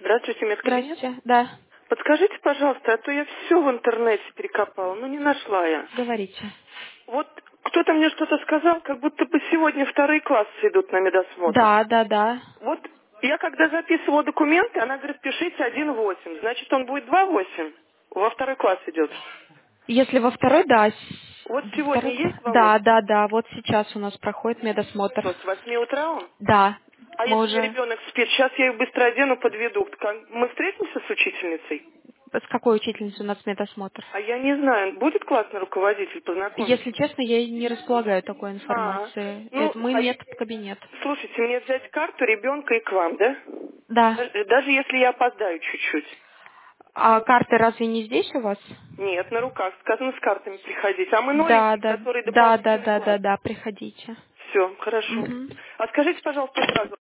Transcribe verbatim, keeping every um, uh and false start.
Здравствуйте, медкабинет. Здравствуйте, да, Подскажите, пожалуйста, а то я все в интернете перекопала, но не нашла я. говорите. Вот кто-то мне что-то сказал, как будто бы сегодня вторые классы идут на медосмотр. Да, да, да. Вот я когда записывала документы, она говорит, пишите один восемь. Значит, он будет два восемь. Во второй класс идет. Если во второй, да. с- Вот во сегодня второй- есть два Да, восемь? да, да, вот сейчас у нас проходит медосмотр. Что, с восьми утра он? Да, А мы если у меня уже... ребенок спит, сейчас я ее быстро одену, подведу. Как- Мы встретимся с учительницей? С какой учительницей у нас медосмотр? А я не знаю, будет классный руководитель, Если познакомиться? честно, я и не располагаю такой А, информацией. ну, Это мы а е- медкабинет. слушайте, мне взять карту ребенка и к вам, да? Да. Даже даже если я опоздаю чуть-чуть. А карты разве не здесь у вас? Нет, на руках, сказано с картами приходить. А мы Да, новенькие, да, которые да, да, дополнительный да, класс. да, да, приходите. Все, хорошо. Мгм. А скажите, пожалуйста, сразу,